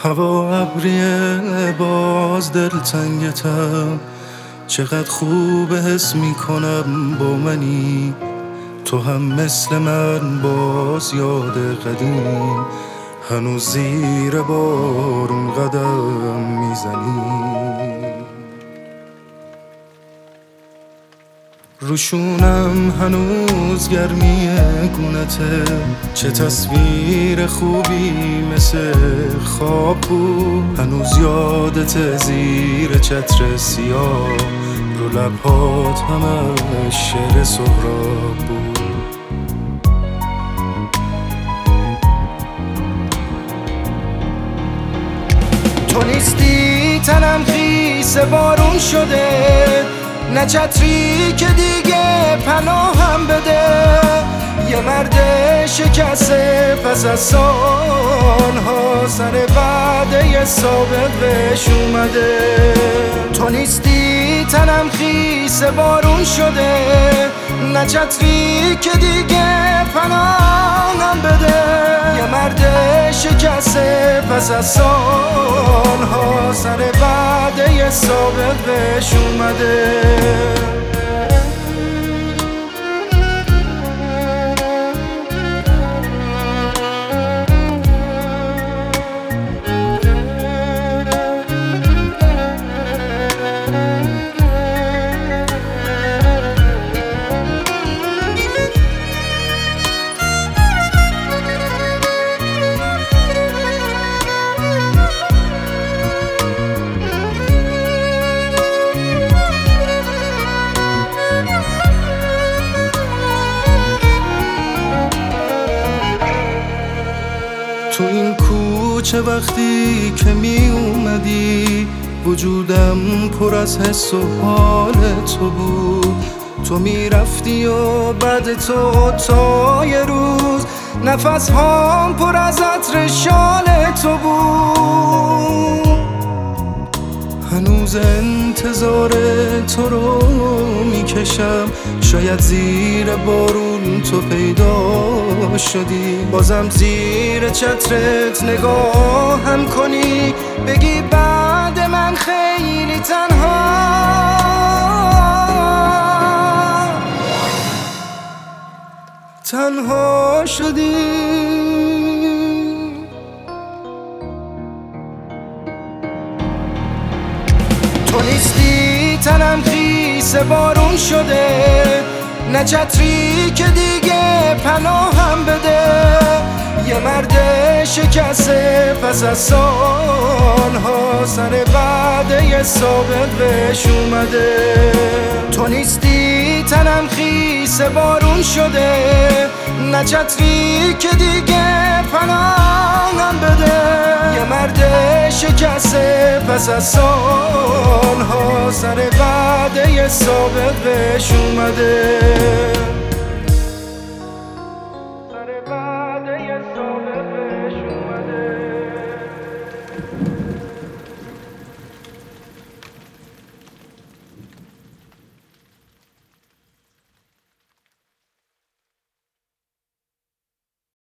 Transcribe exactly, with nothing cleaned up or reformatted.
هوا ابریه باز دلتنگتم، چقدر خوب حس میکنم با منی. تو هم مثل من باز یاد قدیم، هنوز زیر بارون قدم میزنی. روشونم هنوز گرمی گونته، چه تصویر خوبی مثل خواب بود. هنوز یادت زیر چتر سیاه، رو لبهات همه شعر سهراب بود. تو نیستی تنم خیس بارون شده، نه چتری که دیگه پناهم بده. یه مرد شکسته پس از سالها، سر وعده سابق بهش اومده. تو نیستی تنم خیس بارون شده، نه چتری که دیگه پناهم بده. یه مرد شکسته پس از سالها، سر وعده سابق بهش اومده. تو این کوچه وقتی که می اومدی، وجودم پر از حس و حال تو بود. تو می رفتی و بعد تو تا یه روز، نفس هام پر از عطر شال تو بود. هنوز انتظار تو رو میکشم، شاید زیر بارون تو پیدا شدی. بازم زیر چترت نگاهم کنی، بگی بعد من خیلی تنها تنها شدی. تو نیستی تنم خیس بارون شده، نه چتری که دیگه پناهم بده. یه مرد شکسته پس از سالها، سر وعده سابق بهش اومده. تو نیستی تنم خیس بارون شده، نه چتری که دیگه پناهم بده. یه مرد شکسته پس از سالها، سر وعده سابق بهش اومده.